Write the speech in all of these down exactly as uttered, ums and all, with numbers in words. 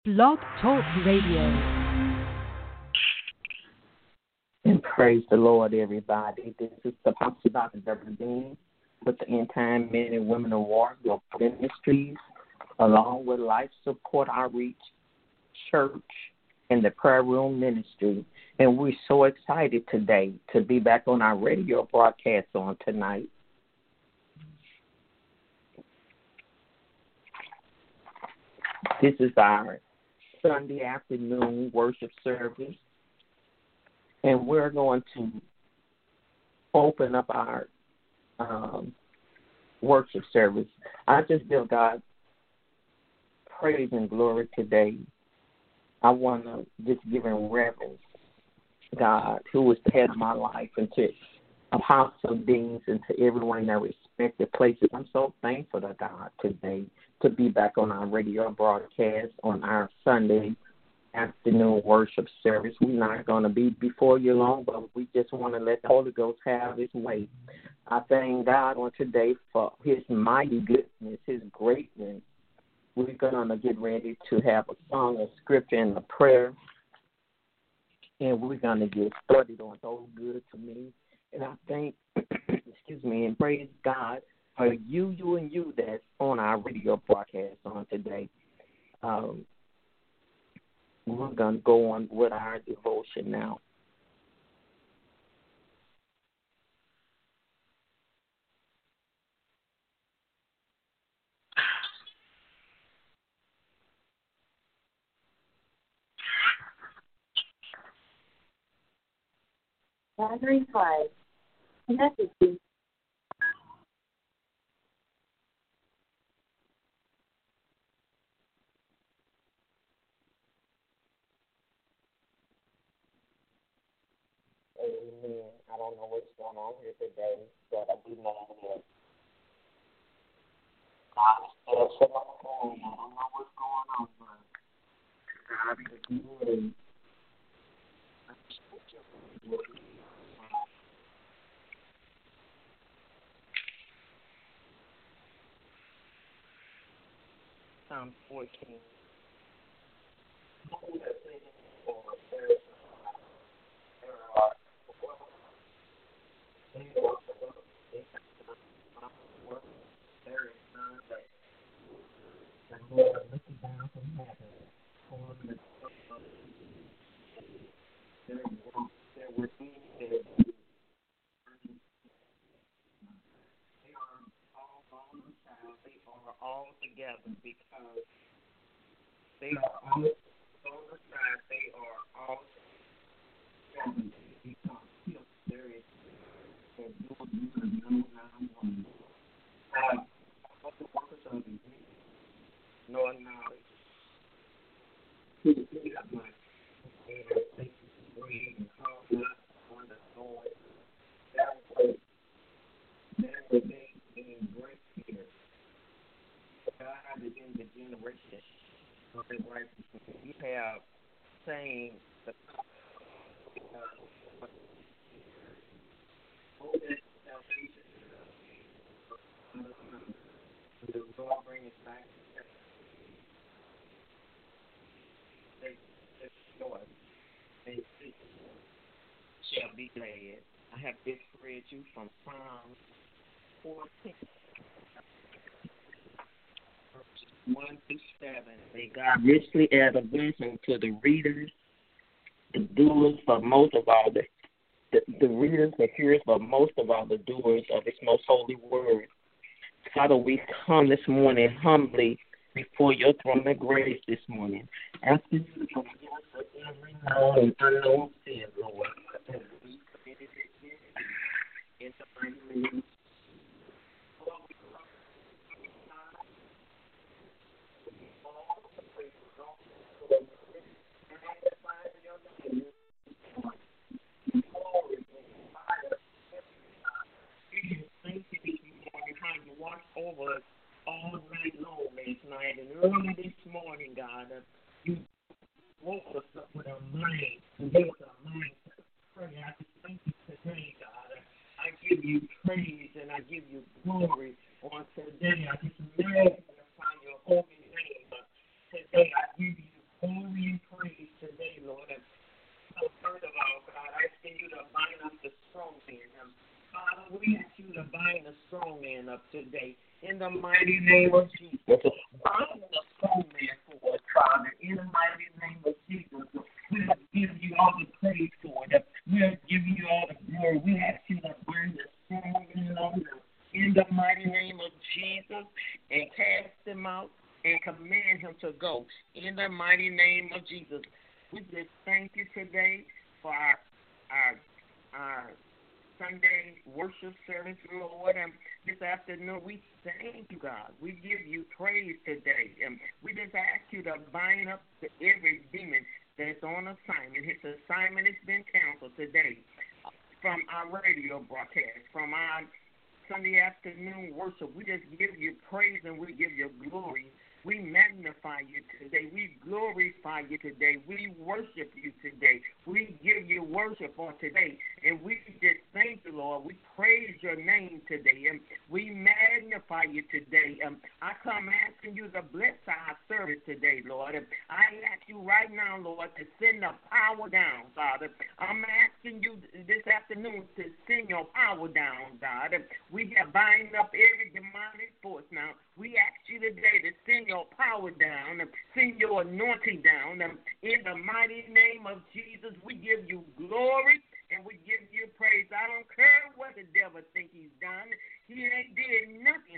Blog Talk Radio. And praise the Lord, everybody. This is the Apostle Doctor Deborah Dean with the End Time Men and Women of War Global Ministries, along with Life Support Outreach Church and the Prayer Room Ministry. And we're so excited today to be back on our radio broadcast on tonight. This is our Sunday afternoon worship service, and we're going to open up our um, worship service. I just give God praise and glory today. I want to just give him reverence, God, who is the head of my life, and to Apostle Deans and to everyone in their respective places. I'm so thankful to God today to be back on our radio broadcast on our Sunday afternoon worship service. We're not going to be before you long, but we just want to let the Holy Ghost have his way. I thank God on today for his mighty goodness, his greatness. We're going to get ready to have a song, a scripture, and a prayer, and we're going to get started on So Good to Me. And I thank, excuse me, and praise God for you, you, and you that's on our radio broadcast on today. Um, we're going to go on with our devotion now. Gathering five. Messages. Amen. I don't know what's going on here today, but I do know that God is still sitting on the throne. I don't know what's going on, but God is good. Psalm fourteen. Looking down from heaven, on the there were things that they are all on the side. They are all together because they are all on the side. They are all together because there is a good no nine one. What the workers of the no knowledge. To the day of my faith, breathe and call not on the Lord. That way, that way they in great fear. God is in the generation of the righteousness. You have saying the oh, that salvation. The Lord bring us back. They, they joy. They, they shall be glad. I have just read you from Psalm fourteen, verses one through seven. May God richly add a blessing to the readers, the doers, but most of all, the, the, the readers, the hearers, but most of all, the doers of His most holy word. Father, we come this morning humbly before your throne of grace this morning, asking you to forgive us for every known and unknown sin, Lord. And we committed it in the mighty name. Lord, we come to you, God. All the praise belongs to you. Magnify your name. Glory and fire. We just thank you this morning how you watch over us all night long last night and early this morning, God. Uh, you woke us up with our mind and gave us a mind to pray. I just thank you today, God. I give you praise and I give you glory on today. I just magnify your holy name. Today I give you up today. In the mighty name of Jesus. Bind the soul man for us, Father. In the mighty name of Jesus. We'll give you all the praise for it. We'll give you all the glory. We ask you to burn the soul man in the mighty name of Jesus and cast him out and command him to go. In the mighty name of Jesus. We just thank you today for our our, our Sunday worship service, Lord. And this afternoon, we thank you, God. We give you praise today. And we just ask you to bind up to every demon that's on assignment. His assignment has been canceled today from our radio broadcast, from our Sunday afternoon worship. We just give you praise and we give you glory. We magnify you today. We glorify you today. We worship you today. We give you worship on today. And we just thank you, Lord. We praise your name today. And we magnify you today. Um, I come asking you to bless our service today, Lord. And I ask you right now, Lord, to send the power down, Father. I'm asking you this afternoon to send your power down, God. And we have bind up every demonic force now. We ask you today to send your power down, send your anointing down. In the mighty name of Jesus, we give you glory and we give you praise. I don't care what the devil think he's done. He ain't did nothing.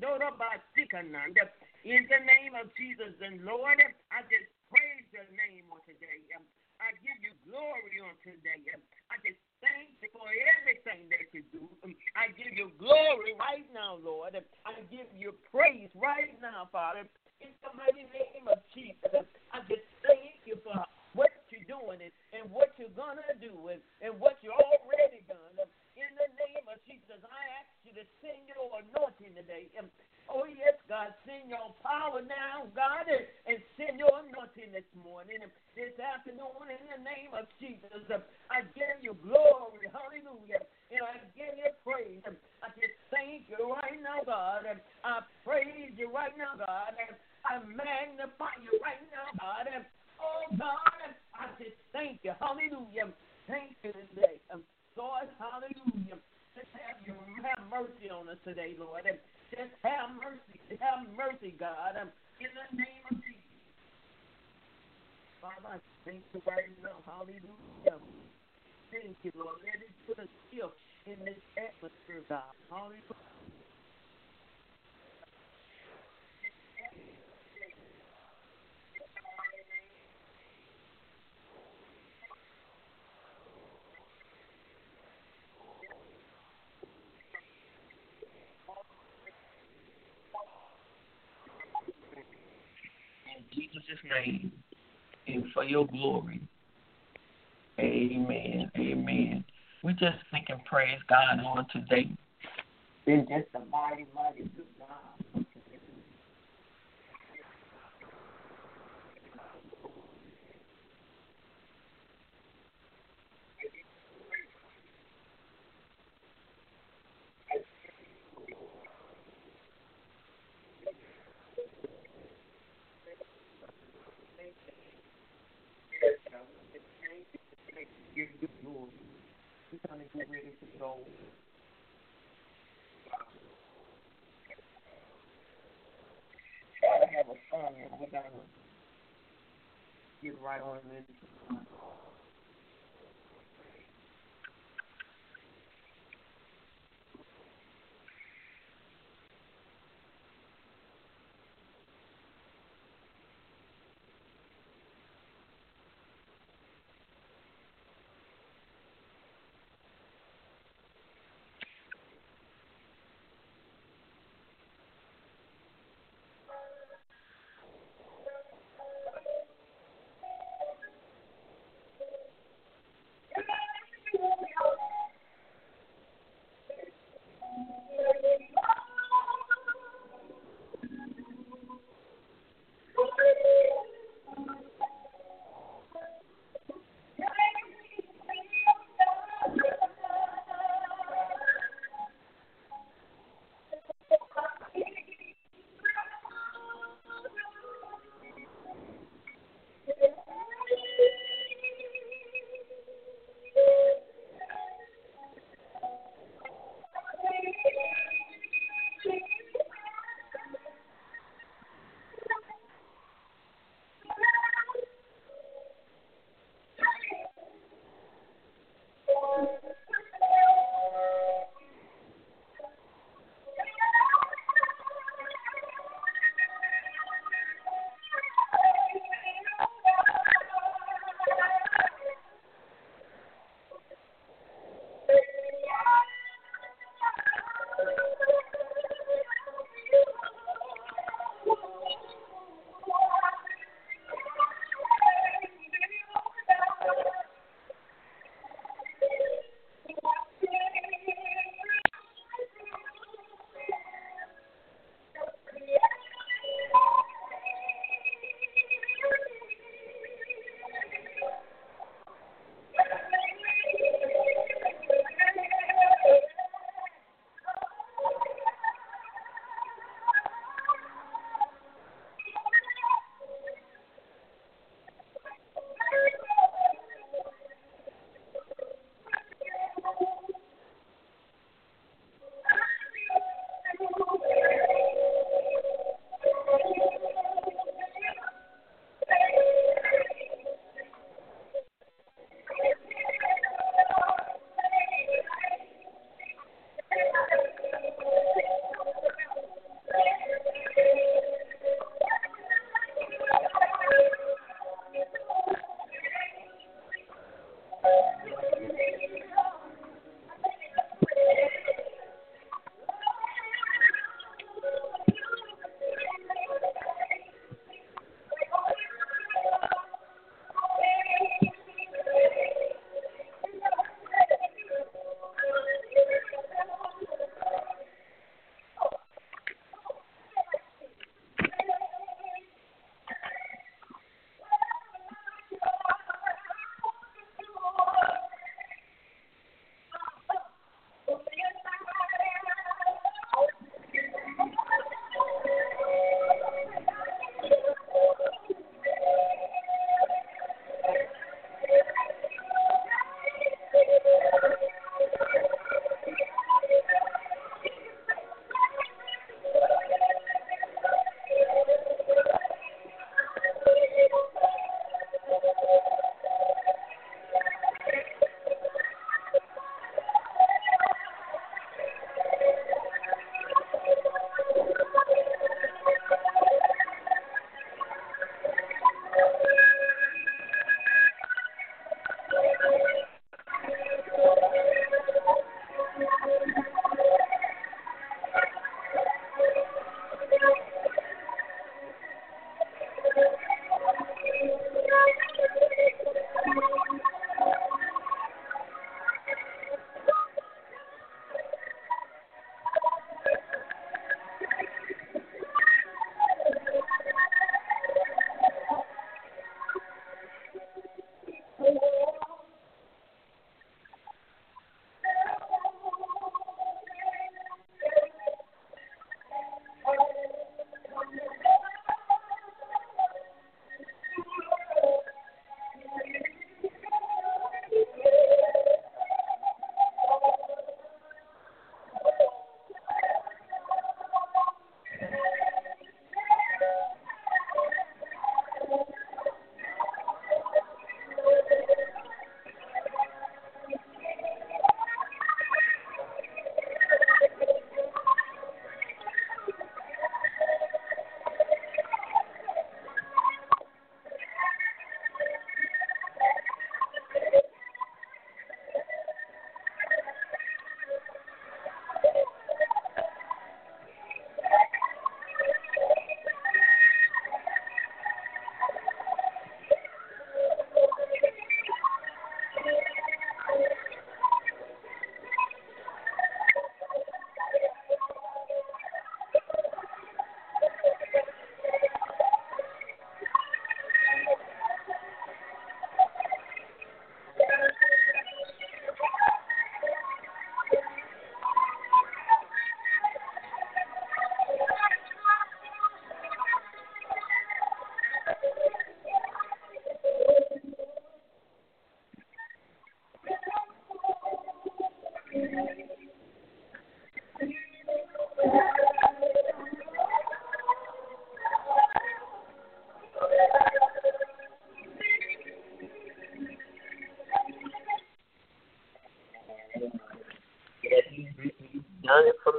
In the name of Jesus and Lord, I just praise your name on today. I give you glory on today. I just thank you for everything that you do. I give you glory right now, Lord. I give you praise right now, Father. In the mighty name of Jesus, I just thank you for what you're doing and, and what you're going to do and, and what you're already done. In the name of Jesus, I ask you to send your anointing today. And, oh, yes, God, send your power now, God, and, and send your anointing this morning. And this afternoon, in the name of Jesus, I give you glory. Hallelujah. And I give you praise. I just thank you right now, God. I praise you right now, God. I magnify you right now, God. Oh, God, I just thank you. Hallelujah. Thank you today. Lord, hallelujah. Just have you have mercy on us today, Lord. Just have mercy. Have mercy, God. In the name of Jesus. Father, I thank you right now. Hallelujah. Thank you, Lord. Let it put a shift in this atmosphere, God. Hallelujah. In Jesus' name, and for your glory. Amen. Amen. We just think and praise God on today. Been just a mighty, mighty good God. Give you glory. We're going to get ready to go. I have a song and we're going to get right on into the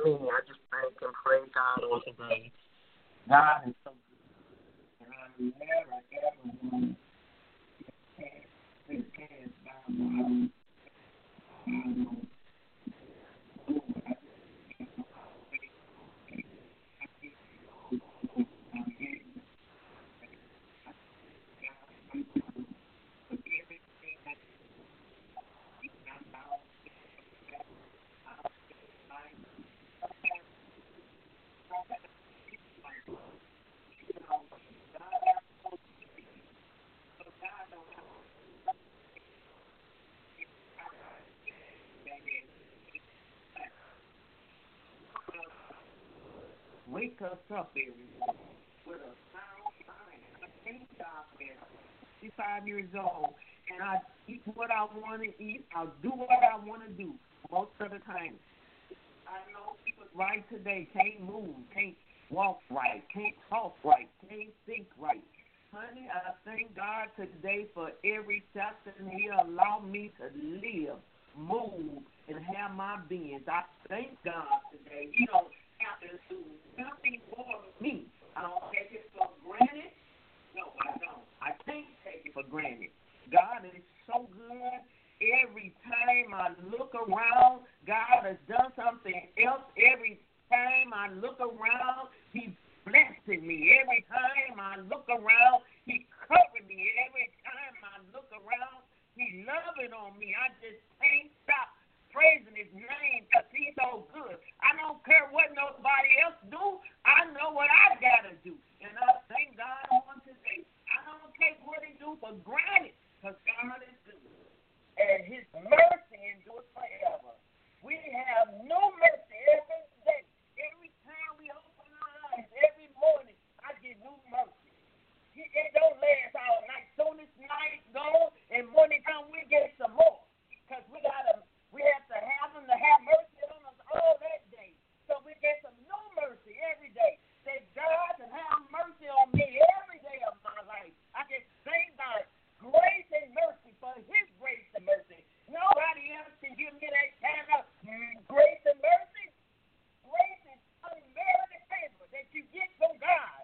me. I just thank and praise God on today. God is so good. And I never, ever want to get past by my wake us up everyone with a sound mind. I thank God that I'm fifty-five years old and I eat what I want to eat. I'll do what I want to do most of the time. I know people right today can't move, can't walk right, can't talk right, can't think right. Honey, I thank God today for every second He allowed me to live, move, and have my beings. I thank God today. He don't have to do nothing for me. I don't take it for granted. No, I don't. I can't take it for granted. God is so good. Every time I look around, God has done something else. Every time I look around, He's blessing me. Every time I look around, He covered me. Every time I look around, He's loving on me. I just can't stop praising His name because He's so good. I don't care what nobody else do. I know what I got to do. And I thank God on today. I don't take what He do for granted because God is good. And His mercy endures forever. We have no mercy every day. Every time we open our eyes, every morning, I get new mercy. It don't last all night. Soon as night goes and morning come, we get some more. Because we gotta, we have to have Him to have mercy on us all that day. So we get some new mercy every day. Say, God can have mercy on me every day of my life. I just thank God. Grace and mercy for His grace and mercy. Nobody else can give me that kind of grace and mercy. Grace is unmerited favor that you get from God.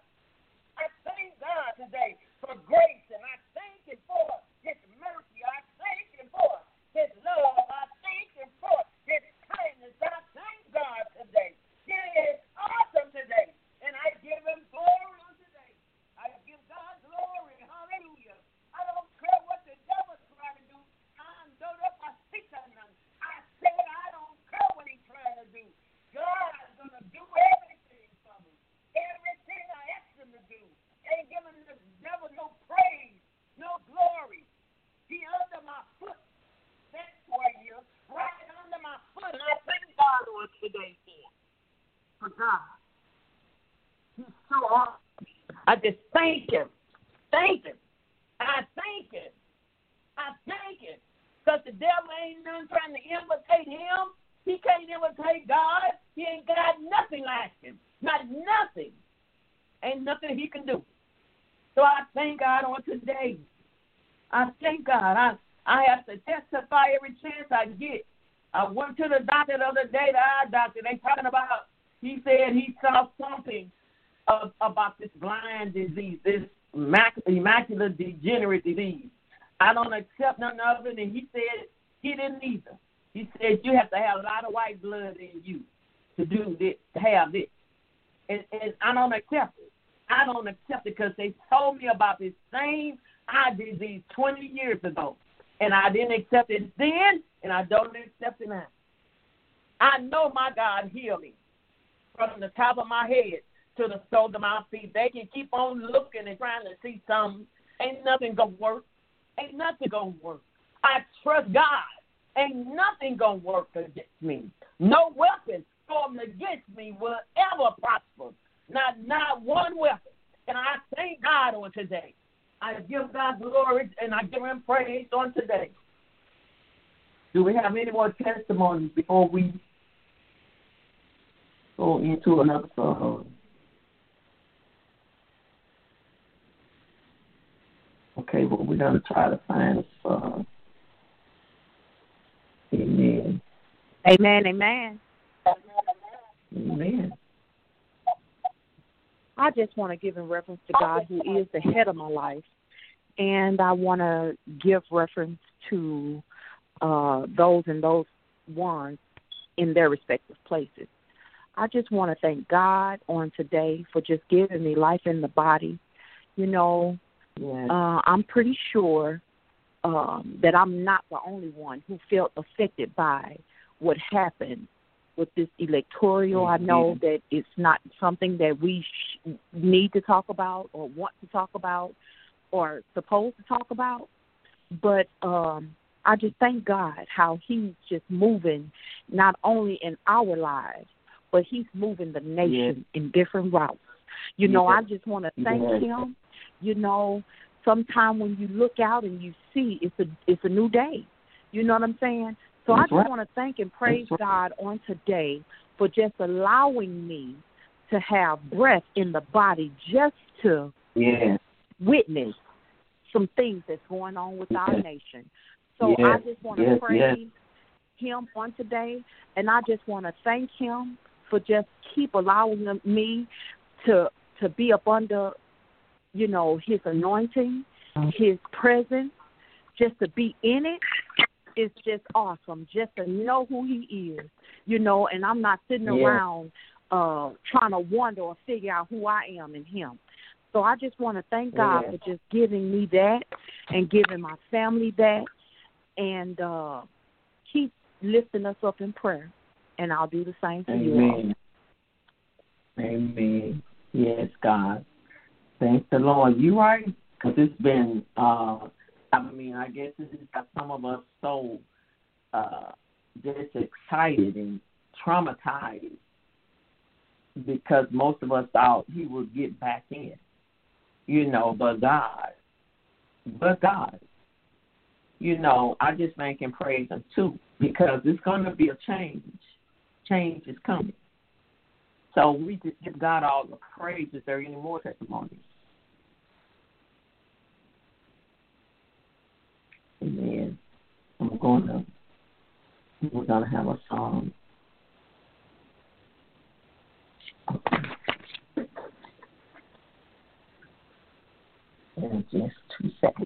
I thank God today for grace, and I thank Him for His mercy. I thank Him for His love. I thank Him for His kindness. I thank God today. He is awesome today, and I give Him glory on today. I give God glory. Hallelujah. I don't care what the devil's trying to do. I'm don't up. I speak on them. I said I don't care what he's trying to do. God's gonna do everything for me. Everything I asked Him to do. Ain't giving the devil no praise, no glory. He under my foot. That's why you right under my foot. And I thank God on today for for God. He's so awesome. I just thank Him. Thank Him. I thank Him. I thank Him. Because the devil ain't none trying to imitate Him. He can't imitate God. He ain't got nothing like Him. Not nothing. Ain't nothing He can do. So I thank God on today. I thank God. I, I have to testify every chance I get. I went to the doctor the other day, the eye doctor. They talking about, he said he saw something of, about this blind disease, this macular degenerative disease. I don't accept none of it, and he said he didn't either. He said you have to have a lot of white blood in you to do this, to have this. And, and I don't accept it. I don't accept it because they told me about this same eye disease twenty years ago, and I didn't accept it then, and I don't accept it now. I know my God healed me from the top of my head to the soles of my feet. They can keep on looking and trying to see something. Ain't nothing going to work. Ain't nothing going to work. I trust God. Ain't nothing going to work against me. No weapon formed against me will ever prosper. Not, not one weapon. And I thank God on today. I give God glory and I give Him praise on today. Do we have any more testimonies before we go into another song? Okay, well, we're going to try to find a song. Amen. Amen, amen. Amen. I just want to give in reference to God, who is the head of my life, and I want to give reference to uh, those and those ones in their respective places. I just want to thank God on today for just giving me life in the body. You know, Yes. uh, I'm pretty sure um, that I'm not the only one who felt affected by what happened with this electoral. I know that it's not something that we sh- need to talk about or want to talk about or supposed to talk about, but um, I just thank God how he's just moving not only in our lives, but he's moving the nation yes. in different routes. You know, yes. I just want to thank yes. him. You know, sometime when you look out and you see it's a it's a new day. You know what I'm saying? So That's I just right. want to thank and praise right. God on today for just allowing me to have breath in the body just to yes. witness some things that's going on with yes. our nation. So yes. I just want to yes. praise yes. him on today, and I just want to thank him for just keep allowing them, me to to be up under, you know, his anointing, his presence, just to be in it. It's just awesome, just to know who he is, you know, and I'm not sitting yeah. around uh, trying to wonder or figure out who I am in him. So I just want to thank God yeah. for just giving me that and giving my family that, and uh, keep lifting us up in prayer, and I'll do the same for Amen. you all. Amen. Yes, God. Thank the Lord. You right? Because it's been, uh, I mean, I guess this has got some of us so uh, just excited and traumatized because most of us thought he would get back in, you know, but God, but God. You know, I just thank and praise him, too, because it's going to be a change. Change is coming. So we just give God all the praise. Is there any more testimonies? Amen. I'm going to, we're going to have a song. In just two seconds.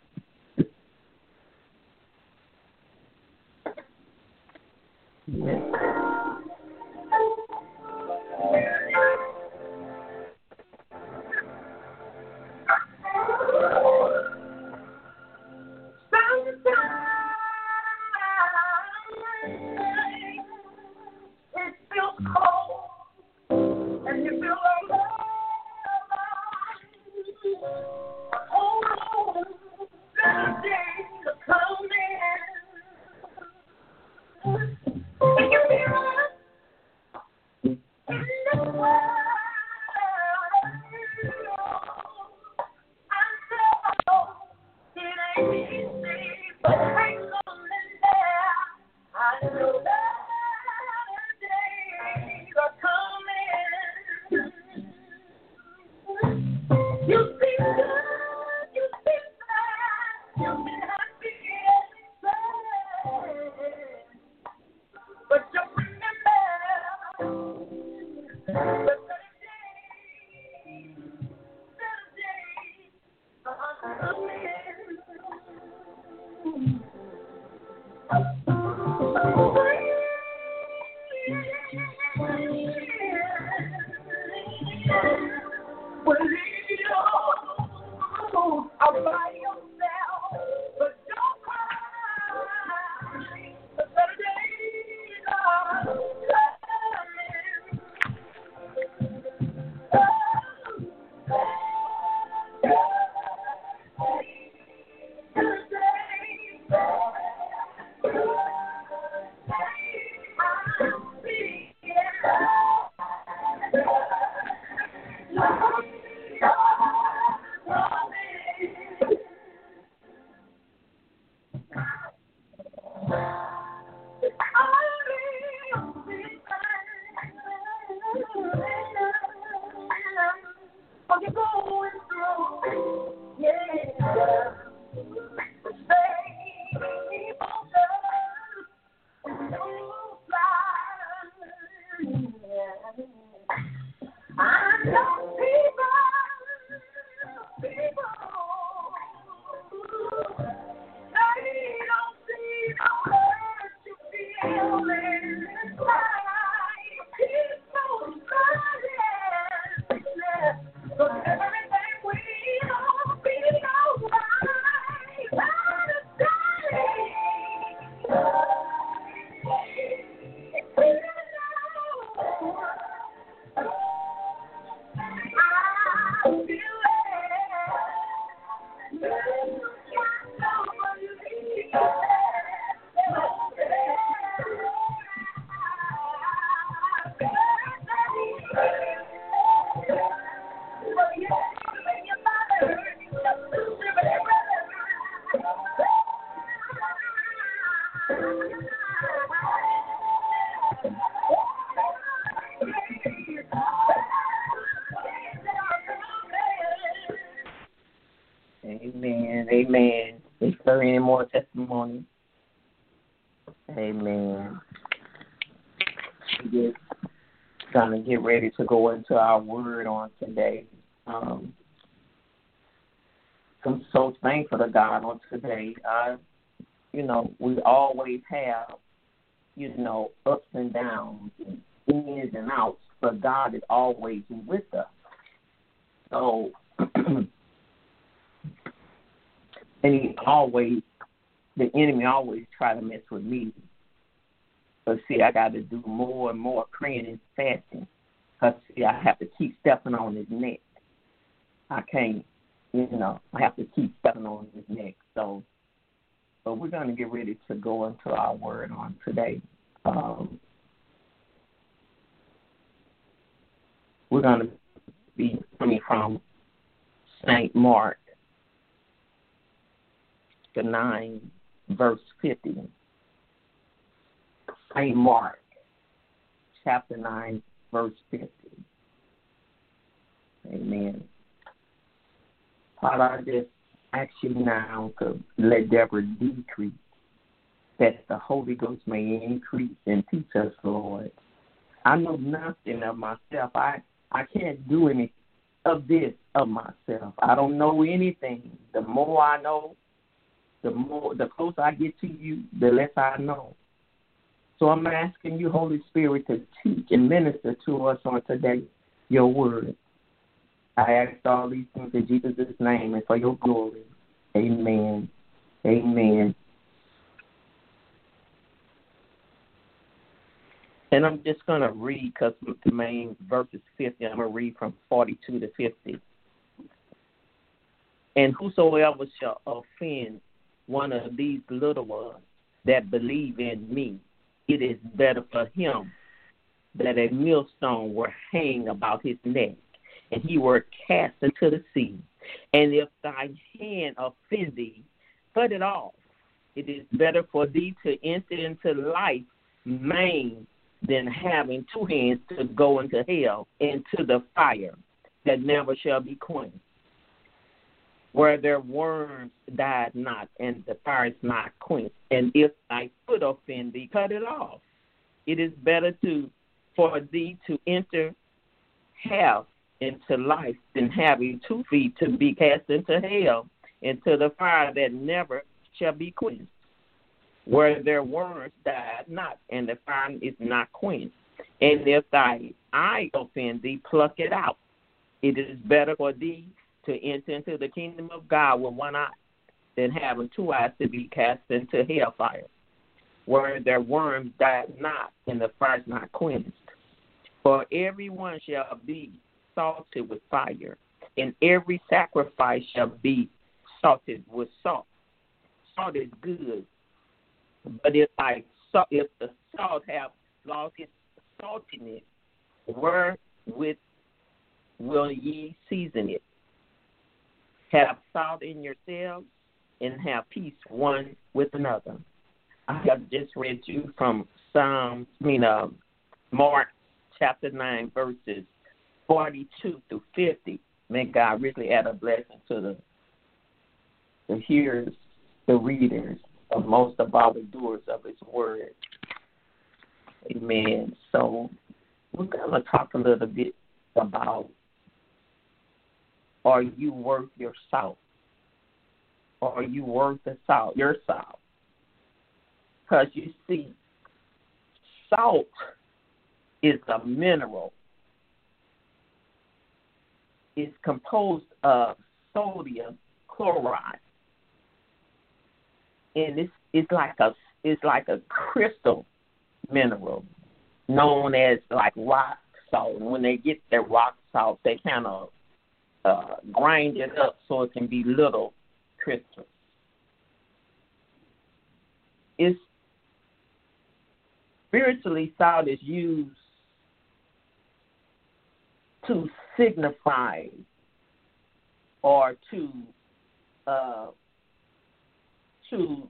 Yes. Amen. Is there any more testimony? Amen. We're just gonna get ready to go into our word on today. Um, I'm so thankful to God on today. I, you know, we always have, you know, ups and downs, and ins and outs, but God is always with us. So, and he always, the enemy always try to mess with me. But see, I got to do more and more praying and fasting. Because, see, I have to keep stepping on his neck. I can't, you know, I have to keep stepping on his neck. So, but we're going to get ready to go into our word on today. Um, we're going to be coming from Saint Mark, the nine, verse fifty. Saint Mark, chapter nine, verse fifty. Amen. Father, I just ask you now to let Deborah decrease, that the Holy Ghost may increase and teach us, Lord. I know nothing of myself. I, I can't do any of this of myself. I don't know anything. The more I know, the more, the closer I get to you, the less I know. So I'm asking you, Holy Spirit, to teach and minister to us on today your word. I ask all these things in Jesus' name and for your glory. Amen. Amen. And I'm just going to read, because the main verse is fifty. I'm going to read from forty-two to fifty. And whosoever shall offend one of these little ones that believe in me, it is better for him that a millstone were hang about his neck, and he were cast into the sea. And if thy hand offend thee, cut it off. It is better for thee to enter into life maimed than having two hands to go into hell, into the fire that never shall be quenched, where their worms died not, and the fire is not quenched. And if thy foot offend thee, cut it off. It is better to for thee to enter hell into life than having two feet to be cast into hell, into the fire that never shall be quenched, where their worms died not, and the fire is not quenched. And if thy eye offend thee, pluck it out. It is better for thee to enter into the kingdom of God with one eye than having two eyes to be cast into hellfire, where their worms died not, and the fire is not quenched. For everyone shall be salted with fire, and every sacrifice shall be salted with salt. Salt is good, but if I if the salt have lost its saltiness, wherewith will ye season it? Have salt in yourselves, and have peace one with another. I have just read you from Psalms, I mean, uh, Mark chapter nine, verses forty-two through fifty. May God really add a blessing to the the hearers, the readers, of most of all the doers of his word. Amen. So we're going to talk a little bit about, are you worth your salt? Are you worth the salt, your salt? Because you see, salt is a mineral. It's composed of sodium chloride, and it's it's like a it's like a crystal mineral known as like rock salt. And when they get their rock salt, they kind of uh, grind it up so it can be little crystals. It's spiritually, salt is used to signify or to uh, to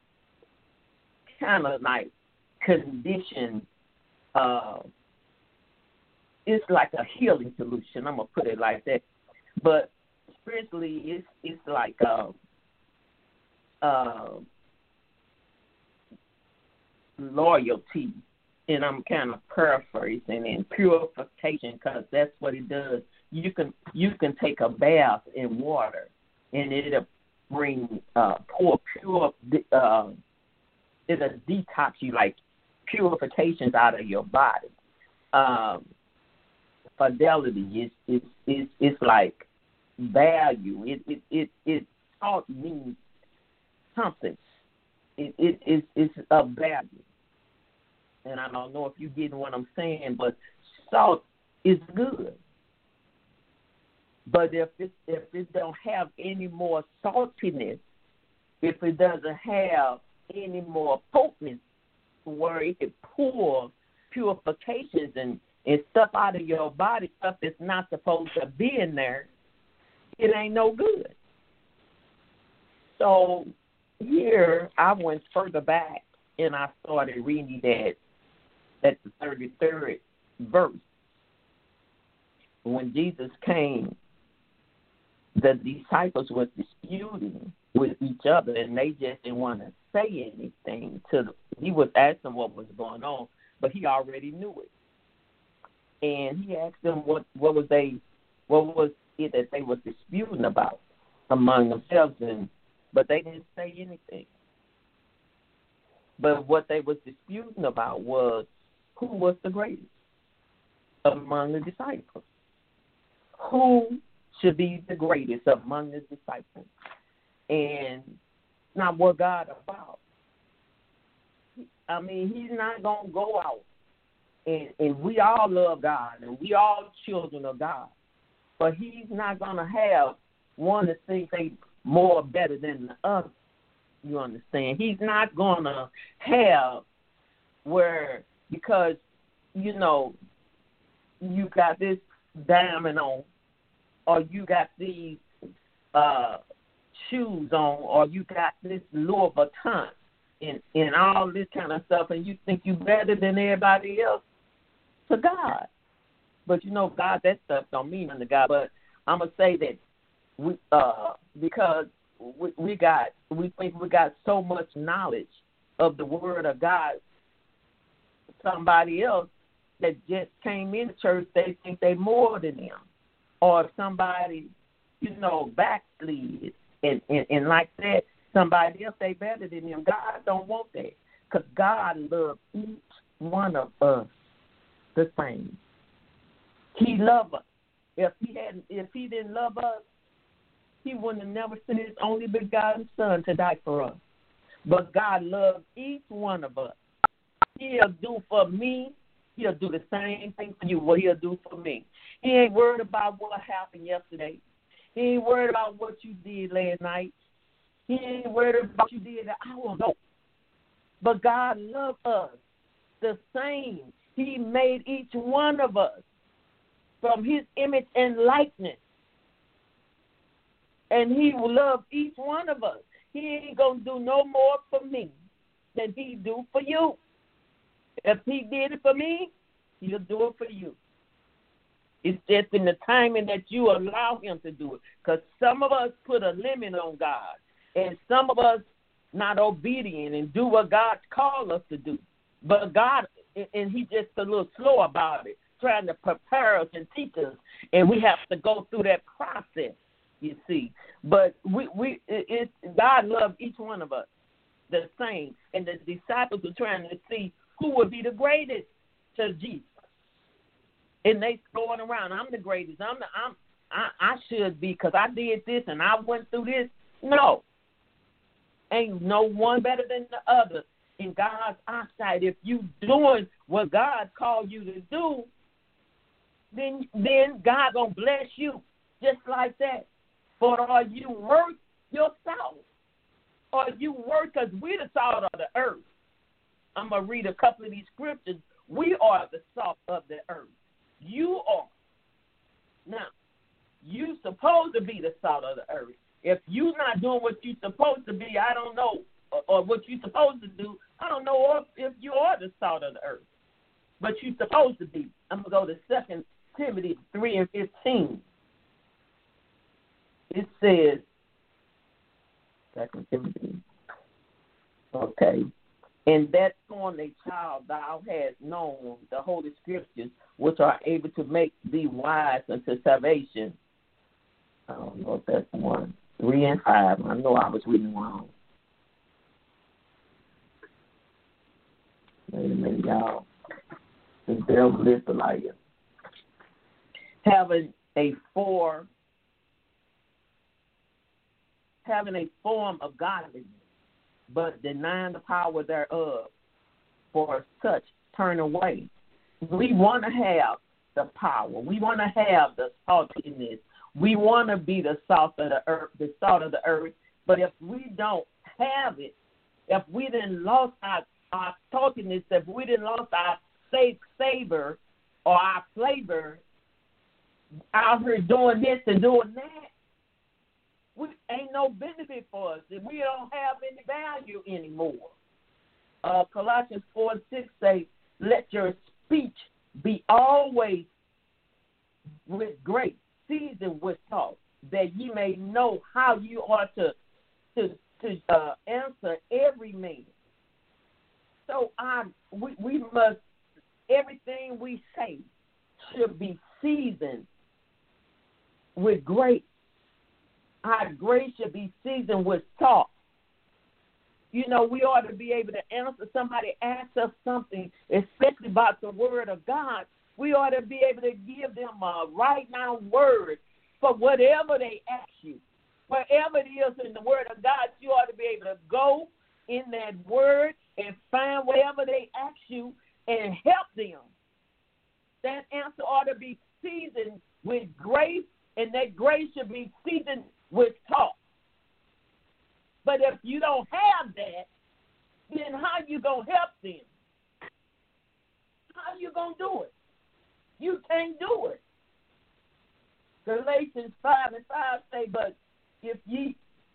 kind of like condition. Uh, it's like a healing solution. I'm gonna put it like that. But spiritually, it's it's like uh, uh, loyalty, and I'm kind of paraphrasing, and purification, because that's what it does. You can you can take a bath in water, and it'll bring uh, pour pure. Uh, it'll detox you, like purifications out of your body. Um, fidelity is is is it's like value. It it it it salt means something. It it is it's a value. And I don't know if you're getting what I'm saying, but salt is good. But if it if it don't have any more saltiness, if it doesn't have any more potency, where it can pour purifications and, and stuff out of your body, stuff that's not supposed to be in there, it ain't no good. So here I went further back and I started reading that at the thirty-third verse. When Jesus came, the disciples were disputing with each other, and they just didn't want to say anything to them. He was asking what was going on, but he already knew it. And he asked them what, what was they what was it that they were disputing about among themselves, and but they didn't say anything. But what they was disputing about was who was the greatest among the disciples. Who should be the greatest among the disciples? And not what God about. I mean, he's not going to go out. And, and we all love God, and we all children of God. But he's not going to have one that thinks they more better than the other. You understand? He's not going to have where, because, you know, you got this diamond on, or you got these uh, shoes on, or you got this Louis Vuitton and, and all this kind of stuff, and you think you better than everybody else to God. But, you know, God, that stuff don't mean nothing to God. But I'm going to say that we, uh, because we, we got, we think we got so much knowledge of the Word of God, somebody else that just came into church, they think they more than them. Or if somebody, you know, backslid and, and, and like that, somebody else, they better than them. God don't want that, because God loves each one of us the same. He loves us. If he hadn't, if he didn't love us, he wouldn't have never sent his only begotten Son to die for us. But God loves each one of us. He'll do for me. He'll do the same thing for you, what he'll do for me. He ain't worried about what happened yesterday. He ain't worried about what you did last night. He ain't worried about what you did an hour ago. But God loves us the same. He made each one of us from his image and likeness. And he will love each one of us. He ain't going to do no more for me than he do for you. If he did it for me, he'll do it for you. It's just in the timing that you allow him to do it. Because some of us put a limit on God. And some of us not obedient and do what God called us to do. But God, and he's just a little slow about it, trying to prepare us and teach us. And we have to go through that process, you see. But we, we it, it, God loves each one of us the same. And the disciples were trying to see who would be the greatest to Jesus. And they going around, I'm the greatest. I'm the, I'm, I, I should be because I did this and I went through this. No. Ain't no one better than the other in God's eyesight. If you doing what God called you to do, then then God gonna bless you just like that. But are you worth your salt? Or you worth, because we're the salt of the earth. I'm going to read a couple of these scriptures. We are the salt of the earth. You are. Now, you supposed to be the salt of the earth. If you're not doing what you're supposed to be, I don't know, or, or what you're supposed to do, I don't know if, if you are the salt of the earth. But you're supposed to be. I'm going to go to Second Timothy three and fifteen. It says, Second Timothy. Okay. In that form, a child, thou hast known the holy scriptures, which are able to make thee wise unto salvation. I don't know if that's one, three, and five. I know I was reading wrong. Wait a minute, y'all. The devil is a liar. Having a form, having a form of godliness, but denying the power thereof. For such turn away. We want to have the power. We want to have the saltiness. We want to be the salt of the earth, the salt of the earth. But if we don't have it, if we didn't lost our, our saltiness, if we didn't lost our savor or our flavor out here doing this and doing that, we ain't no benefit for us. We don't have any value anymore. Uh, Colossians four and six say, let your speech be always with grace, seasoned with salt, that ye may know how you are to to to uh, answer every man. So I we, we must, everything we say should be seasoned with grace. Our grace should be seasoned with salt. You know, we ought to be able to answer. Somebody asks us something, especially about the word of God, we ought to be able to give them a right now word for whatever they ask you. Whatever it is in the word of God, you ought to be able to go in that word and find whatever they ask you and help them. That answer ought to be seasoned with grace, and that grace should be seasoned with salt. But if you don't have that, then how you going to help them? How you going to do it? You can't do it. Galatians five and five say, but if ye,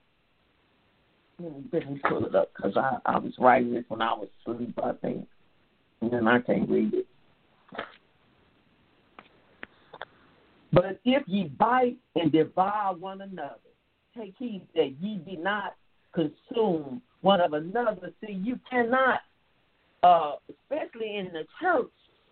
let me pull it up because I, I was writing this when I was asleep, I think, and then I can't read it. But if ye bite and devour one another, take heed that ye be not consume one of another. See, you cannot, uh, especially in the church,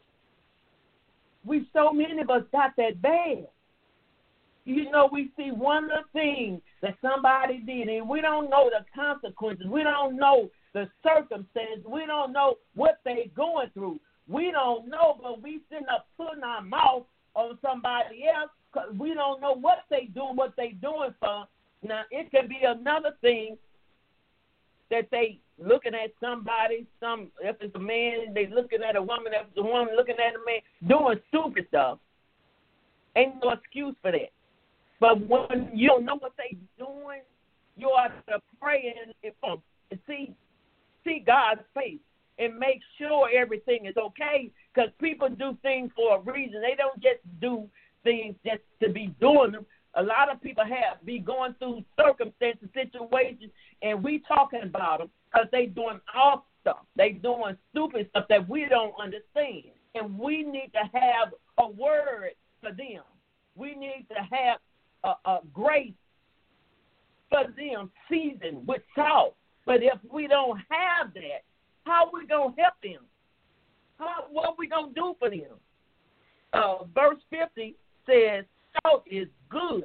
we so many of us got that bad. You know, we see one little thing that somebody did, and we don't know the consequences. We don't know the circumstances. We don't know what they're going through. We don't know, but we sitting up putting our mouth on somebody else because we don't know what they doing, what they doing for. Now, it could be another thing that they looking at somebody, some if it's a man, they looking at a woman, if it's a woman looking at a man, doing stupid stuff. Ain't no excuse for that. But when you don't know what they doing, you ought to pray and, and see, see God's face and make sure everything is okay, because people do things for a reason. They don't just do things just to be doing them. A lot of people have be going through circumstances, situations, and we talking about them because they doing off stuff. They doing stupid stuff that we don't understand. And we need to have a word for them. We need to have a, a grace for them seasoned with salt. But if we don't have that, how are we going to help them? How, what are we going to do for them? Uh, verse fifty says, salt is good.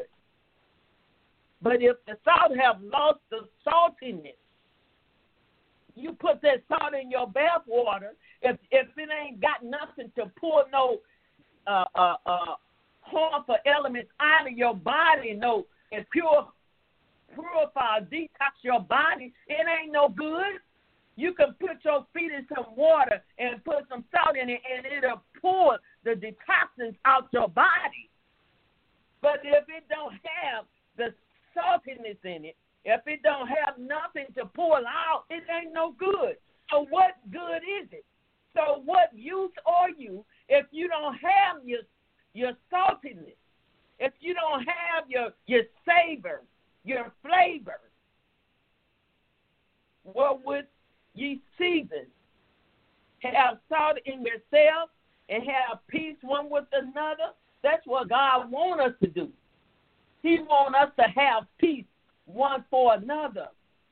But if the salt have lost the saltiness, you put that salt in your bath water, if if it ain't got nothing to pull no uh, uh, uh, harmful elements out of your body, no, and pure, purify, detox your body, it ain't no good. You can put your feet in some water and put some salt in it, and it'll pull the detoxins out your body. But if it don't have the saltiness in it, if it don't have nothing to pull out, it ain't no good. So what good is it? So what use are you if you don't have your your saltiness, if you don't have your, your savor, your flavor? What would ye season? Have salt in yourself and have peace one with another. That's what God wants us to do. He wants us to have peace one for another.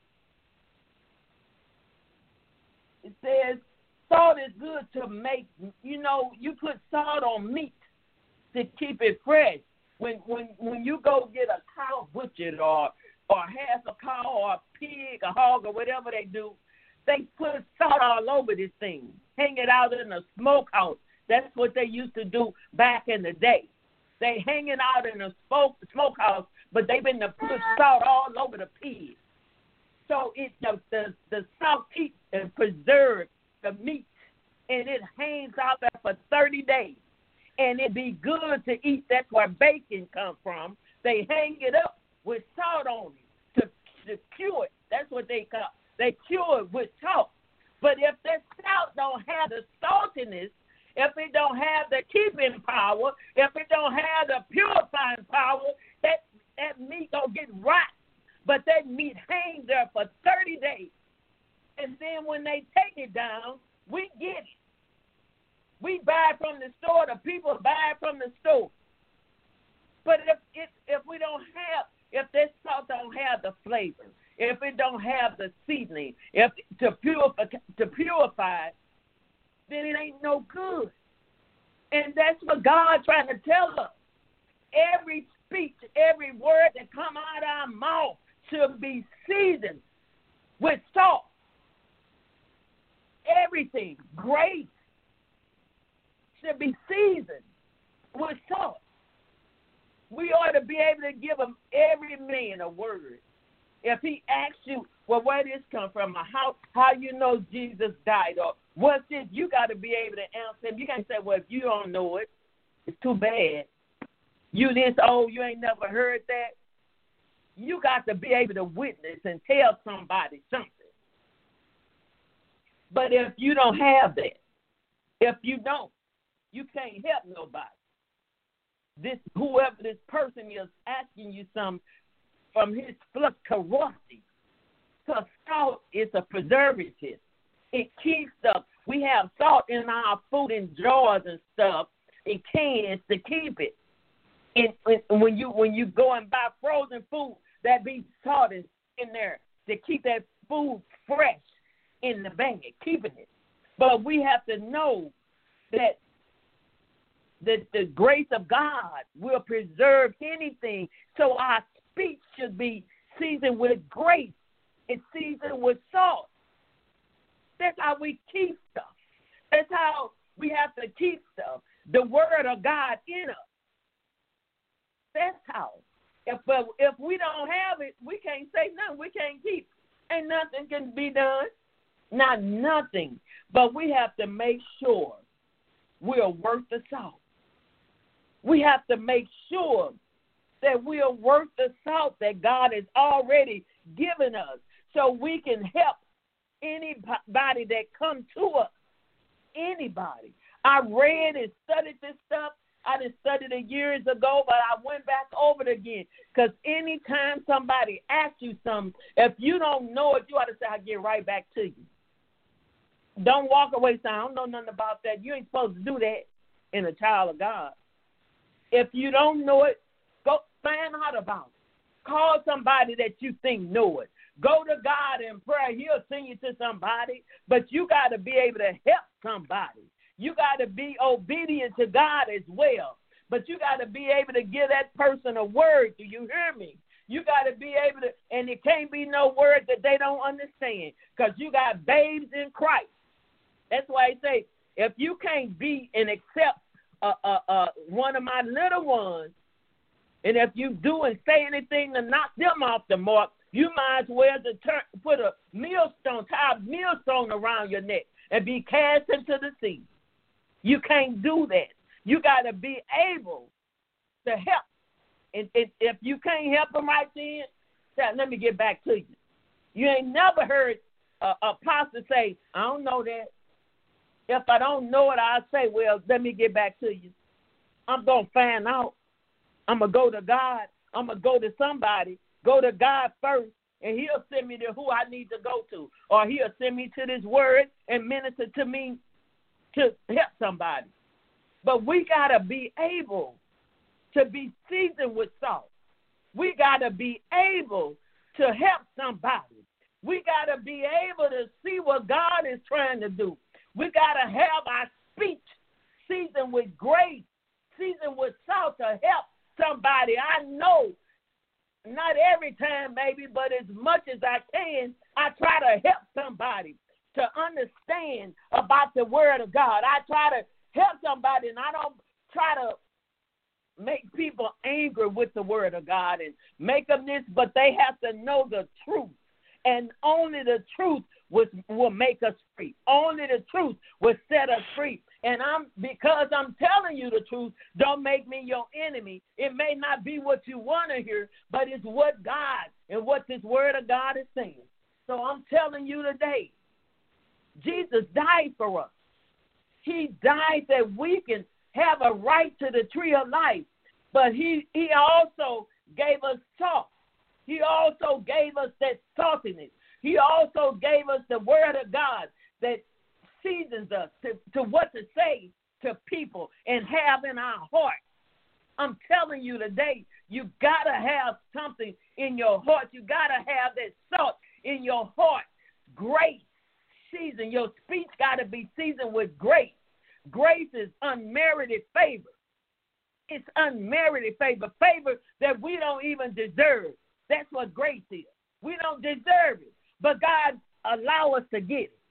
it says salt is good to make, you know, you put salt on meat to keep it fresh. When when when you go get a cow butchered or or half a cow or a pig, a hog, or whatever they do, they put salt all over this thing, hang it out in a smokehouse. That's what they used to do back in the day. They hang it out in a smoke smokehouse, but they've been to put salt all over the pig. So it the the, the salt keeps and preserves the meat, and it hangs out there for thirty days. And it be good to eat. That's where bacon comes from. They hang it up with salt on it to, to cure it. That's what they call. They cure it with salt. But if that salt don't have the saltiness, if it don't have the keeping power, if it don't have the purifying power, that that meat don't get rotten. But that meat hangs there for thirty days. And then when they take it down, we get it. We buy it from the store. The people buy it from the store. But if if, if we don't have, if this salt don't have the flavor, if it don't have the seasoning, if to purify to purify it, then it ain't no good. And that's what God's trying to tell us. Every speech, every word that come out of our mouth should be seasoned with salt. Everything, grace, should be seasoned with salt. We ought to be able to give him every man a word. If he asks you, well, where did this come from, or how, how you know Jesus died, or what's this, you got to be able to answer him. You can't say, well, if you don't know it, it's too bad. You this old, you ain't never heard that. You got to be able to witness and tell somebody something. But if you don't have that, if you don't, you can't help nobody. This whoever this person is asking you something from his flux corrupting. Because salt is a preservative. It keeps stuff. We have salt in our food in jars and stuff, in cans to keep it. And, and when you when you go and buy frozen food, that be salt in, in there to keep that food fresh in the bag, keeping it. But we have to know that that the grace of God will preserve anything. So our speech should be seasoned with grace and seasoned with salt. That's how we keep stuff. That's how we have to keep stuff. The word of God in us. That's how. If uh, if we don't have it, we can't say nothing. We can't keep it. And nothing can be done. Not nothing. But we have to make sure we're worth the salt. We have to make sure that we are worth the salt that God has already given us so we can help anybody that comes to us. Anybody. I read and studied this stuff. I done studied it years ago, but I went back over it again. Because anytime somebody asks you something, if you don't know it, you ought to say, I'll get right back to you. Don't walk away saying, I don't know nothing about that. You ain't supposed to do that in a child of God. If you don't know it, go find out about it. Call somebody that you think know it. Go to God in prayer. He'll send you to somebody, but you got to be able to help somebody. You got to be obedient to God as well, but you got to be able to give that person a word. Do you hear me? You got to be able to, and it can't be no word that they don't understand because you got babes in Christ. That's why I say, if you can't be and accept uh, uh, uh, one of my little ones, and if you do and say anything to knock them off the mark, you might as well to turn, put a millstone, tie a millstone around your neck and be cast into the sea. You can't do that. You got to be able to help. And if you can't help them right then, let me get back to you. You ain't never heard a, a pastor say, I don't know that. If I don't know it, I'll say, well, let me get back to you. I'm going to find out. I'm going to go to God. I'm going to go to somebody. Go to God first, and he'll send me to who I need to go to. Or he'll send me to this word and minister to me to help somebody. But we got to be able to be seasoned with salt. We got to be able to help somebody. We got to be able to see what God is trying to do. We got to have our speech seasoned with grace, seasoned with salt to help somebody. I know not every time maybe, but as much as I can, I try to help somebody to understand about the word of God. I try to help somebody, and I don't try to make people angry with the word of God and make them this, but they have to know the truth. And only the truth will, will make us free. Only the truth will set us free. And I'm because I'm telling you the truth, don't make me your enemy. It may not be what you want to hear, but it's what God and what this word of God is saying. So I'm telling you today, Jesus died for us. He died that we can have a right to the tree of life. But he, he also gave us salt. He also gave us that saltiness. He also gave us the word of God that seasons us to, to what to say to people and have in our heart. I'm telling you today, you got to have something in your heart. You got to have that salt in your heart. Grace season. Your speech got to be seasoned with grace. Grace is unmerited favor. It's unmerited favor. Favor that we don't even deserve. That's what grace is. We don't deserve it, but God allow us to get it.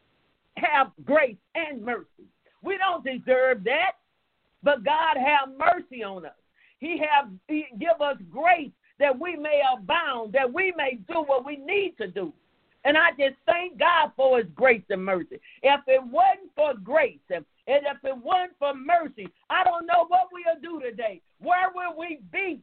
Have grace and mercy. We don't deserve that, but God have mercy on us. He have he give us grace that we may abound, that we may do what we need to do. And I just thank God for his grace and mercy. If it wasn't for grace and if it wasn't for mercy, I don't know what we'll do today. Where will we be?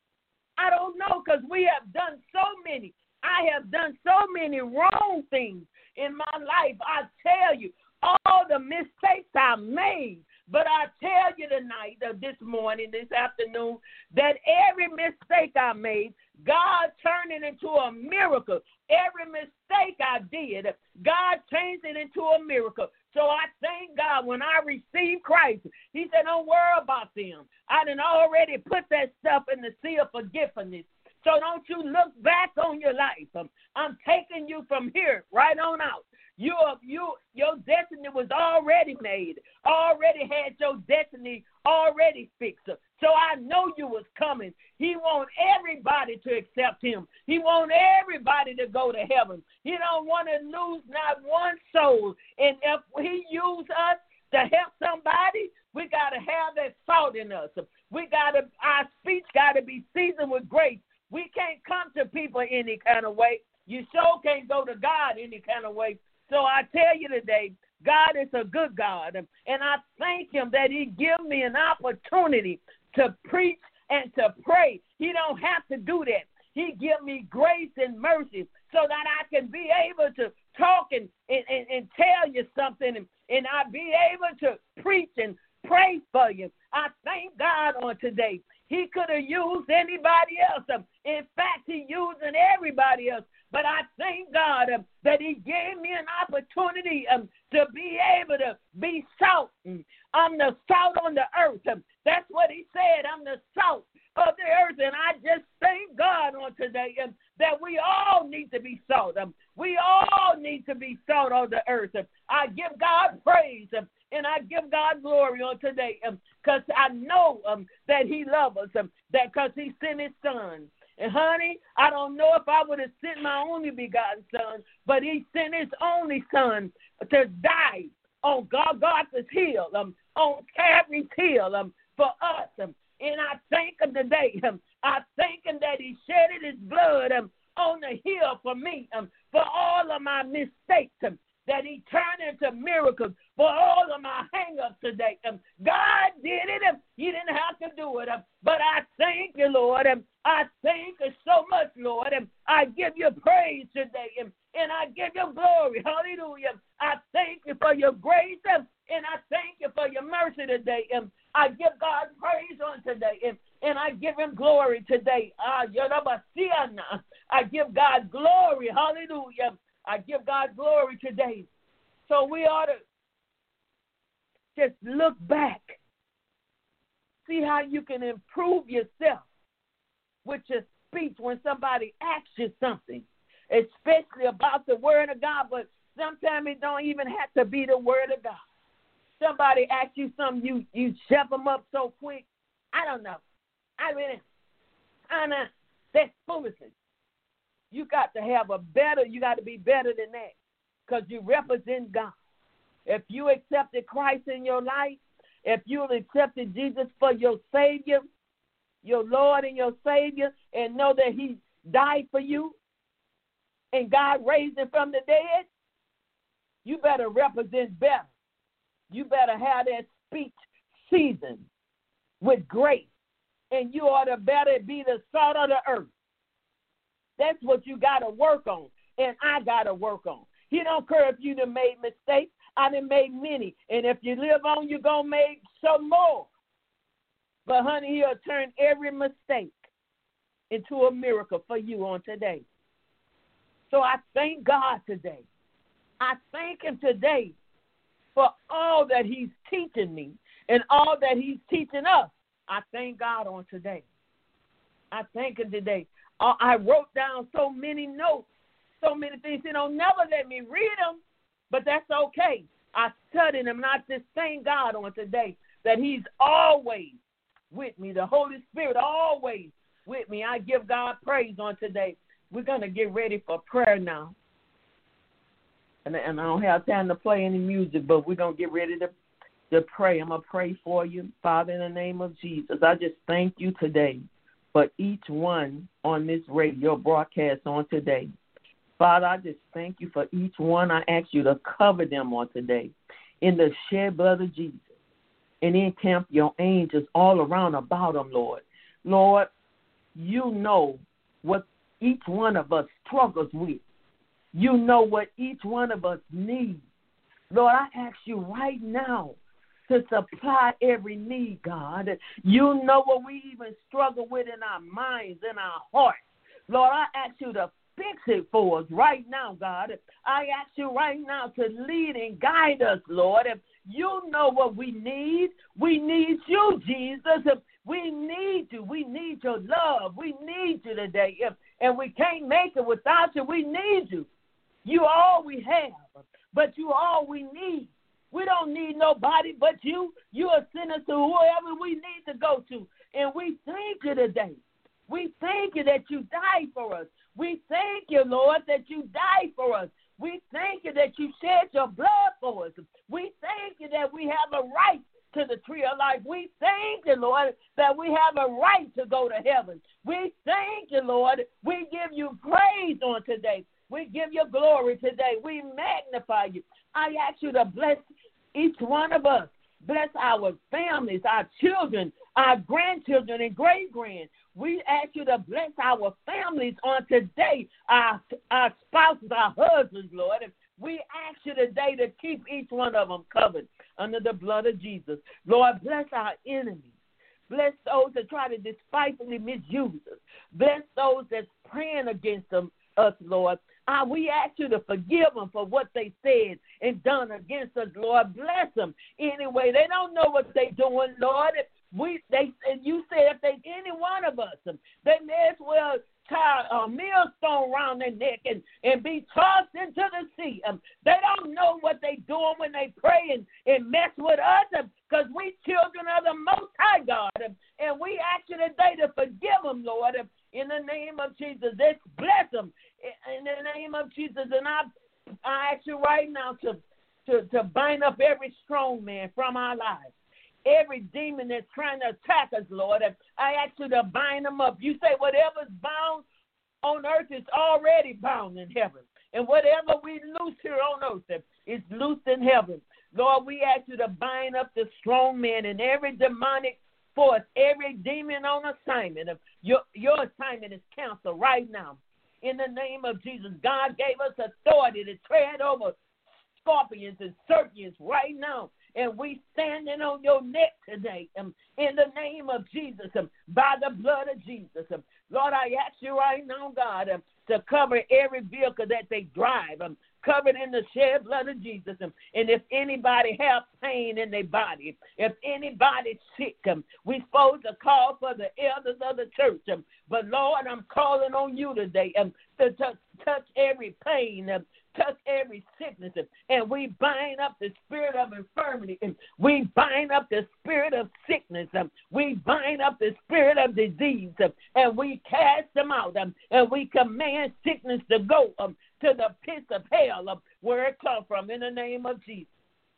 I don't know, because we have done so many. I have done so many wrong things in my life. I tell you, all the mistakes I made. But I tell you tonight, uh, this morning, this afternoon, that every mistake I made, God turned it into a miracle. Every mistake I did, God changed it into a miracle. So I thank God when I received Christ, he said, don't worry about them. I done already put that stuff in the sea of forgiveness. So don't you look back on your life. Um, I'm taking you from here right on out. You, you, your destiny was already made. Already had your destiny already fixed. So I know you was coming. He want everybody to accept him. He want everybody to go to heaven. He don't want to lose not one soul. And if he use us to help somebody, we got to have that salt in us. We got to, our speech got to be seasoned with grace. We can't come to people any kind of way. You sure can't go to God any kind of way. So I tell you today, God is a good God, and I thank him that he give me an opportunity to preach and to pray. He don't have to do that. He give me grace and mercy so that I can be able to talk and, and, and, and tell you something, and, and I be able to preach and pray for you. I thank God on today. He could have used anybody else. In fact, he using everybody else. But I thank God um, that he gave me an opportunity um, to be able to be salt. I'm the salt on the earth. Um, that's what he said. I'm the salt of the earth. And I just thank God on today um, that we all need to be salt. Um, we all need to be salt on the earth. Um, I give God praise um, and I give God glory on today because um, I know um, that he loves us, um, that because he sent his son. And, honey, I don't know if I would have sent my only begotten son, but he sent his only son to die on Golgotha's hill, um, on Calvary's hill um, for us. Um, and I thank him today. Um, I thank him that he shedded his blood um, on the hill for me, um, for all of my mistakes, um, that he turned into miracles for all of my hang-ups today. Um, God did it. Um, he didn't have to do it. Um, but I thank you, Lord. Um, I thank you so much, Lord. Um, I give you praise today. Um, and I give you glory. Hallelujah. I thank you for your grace. Um, and I thank you for your mercy today. Um, I give God praise on today. Um, and I give him glory today. Ah, I give God glory. Hallelujah. I give God glory today. So we ought to just look back. See how you can improve yourself with your speech when somebody asks you something. especially about the word of God, but sometimes it don't even have to be the word of God. Somebody asks you something, you, you shove them up so quick. I don't know. I really, I know. That's foolishness. You got to have a better, you got to be better than that because you represent God. If you accepted Christ in your life, if you accepted Jesus for your Savior, your Lord and your Savior, and know that he died for you and God raised him from the dead, you better represent better. You better have that speech seasoned with grace, and you ought to better be the salt of the earth. That's what you got to work on, and I got to work on. He don't care if you done made mistakes. I done made many, and if you live on, you're going to make some more. But, honey, he'll turn every mistake into a miracle for you on today. So I thank God today. I thank him today for all that he's teaching me and all that he's teaching us. I thank God on today. I thank him today. Uh, I wrote down so many notes, so many things. He don't never let me read them, but that's okay. I studied them, and I just thank God on today that he's always with me. The Holy Spirit always with me. I give God praise on today. We're going to get ready for prayer now. And, and I don't have time to play any music, but we're going to get ready to, to pray. I'm going to pray for you. Father, in the name of Jesus, I just thank you today for each one on this radio broadcast on today. Father, I just thank you for each one. I ask you to cover them on today in the shed blood of Jesus and encamp your angels all around about them, Lord. Lord, you know what each one of us struggles with. You know what each one of us needs. Lord, I ask you right now to supply every need, God. You know what we even struggle with in our minds, in our hearts. Lord, I ask you to fix it for us right now, God. I ask you right now to lead and guide us, Lord. If you know what we need, we need you, Jesus. We need you. We need your love. We need you today. And we can't make it without you. We need you. You all we have, but you all we need. We don't need nobody but you. You are sent us to whoever we need to go to. And we thank you today. We thank you that you died for us. We thank you, Lord, that you died for us. We thank you that you shed your blood for us. We thank you that we have a right to the tree of life. We thank you, Lord, that we have a right to go to heaven. We thank you, Lord. We give you praise on today. We give you glory today. We magnify you. I ask you to bless each one of us. Bless our families, our children, our grandchildren, and great-grand. We ask you to bless our families on today, our, our spouses, our husbands, Lord. We ask you today to keep each one of them covered under the blood of Jesus. Lord, bless our enemies. Bless those that try to despitefully misuse us. Bless those that's praying against them, us, Lord. Uh, we ask you to forgive them for what they said and done against us, Lord. Bless them anyway. They don't know what they're doing, Lord. We, they, and you said if they, any one of us, they may as well tie a millstone around their neck and, and be tossed into the sea. Um, they don't know what they're doing when they pray and, and mess with us because um, we children of the Most High God. Um, and we ask you today to forgive them, Lord, um, in the name of Jesus. Let's bless them in the name of Jesus. And I, I ask you right now to, to, to bind up every strong man from our lives. Every demon that's trying to attack us, Lord, I ask you to bind them up. You say whatever's bound on earth is already bound in heaven. And whatever we loose here on earth is loosed in heaven. Lord, we ask you to bind up the strong man and every demonic force, every demon on assignment. Your, your assignment is canceled right now. In the name of Jesus, God gave us authority to tread over scorpions and serpents right now. And we standing on your neck today um, in the name of Jesus, um, by the blood of Jesus. Um, Lord, I ask you right now, God, um, to cover every vehicle that they drive. Um, covered in the shed blood of Jesus. And if anybody have pain in their body, if anybody's sick, we're supposed to call for the elders of the church. But, Lord, I'm calling on you today to touch, touch every pain, touch every sickness, and we bind up the spirit of infirmity, and we bind up the spirit of sickness, we bind up the spirit of disease, and we cast them out, and we command sickness to go to the pits of hell where it comes from, in the name of Jesus.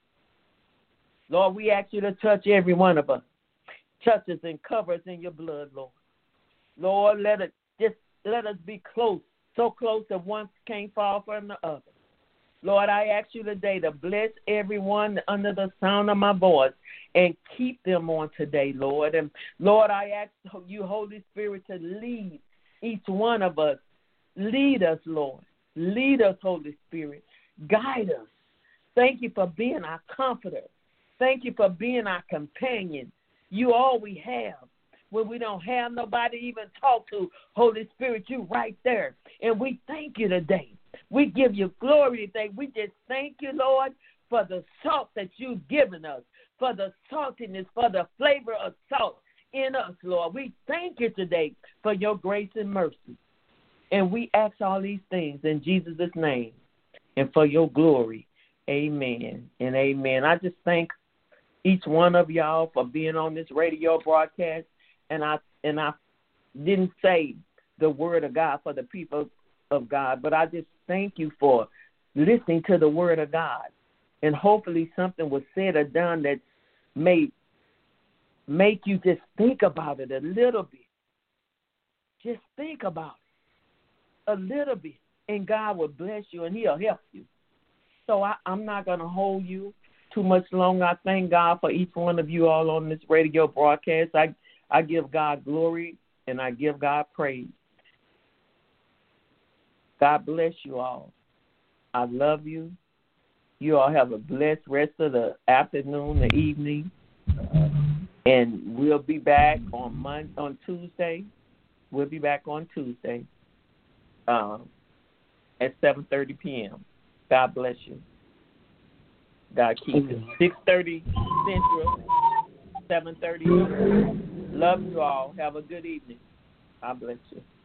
Lord, we ask you to touch every one of us. Touch us and cover us in your blood, Lord. Lord, let it just let us be close, so close that one can't fall from the other. Lord, I ask you today to bless everyone under the sound of my voice and keep them on today, Lord. And Lord, I ask you, Holy Spirit, to lead each one of us. Lead us, Lord. Lead us, Holy Spirit. Guide us. Thank you for being our comforter. Thank you for being our companion. You all we have. When we don't have nobody to even talk to, Holy Spirit, you right there. And we thank you today. We give you glory today. We just thank you, Lord, for the salt that you've given us, for the saltiness, for the flavor of salt in us, Lord. We thank you today for your grace and mercy. And we ask all these things in Jesus' name and for your glory. Amen and amen. I just thank each one of y'all for being on this radio broadcast. And I and I didn't say the word of God for the people of God, but I just thank you for listening to the word of God. And hopefully something was said or done that may make you just think about it a little bit. Just think about it a little bit, and God will bless you and he'll help you. So I, I'm not going to hold you too much longer. I thank God for each one of you all on this radio broadcast. I I give God glory, and I give God praise. God bless you all. I love you. You all have a blessed rest of the afternoon, the evening. And we'll be back on Monday, on Tuesday. We'll be back on Tuesday um, at seven thirty p.m. God bless you. God keep you. six thirty Central, seven thirty. Love you all. Have a good evening. God bless you.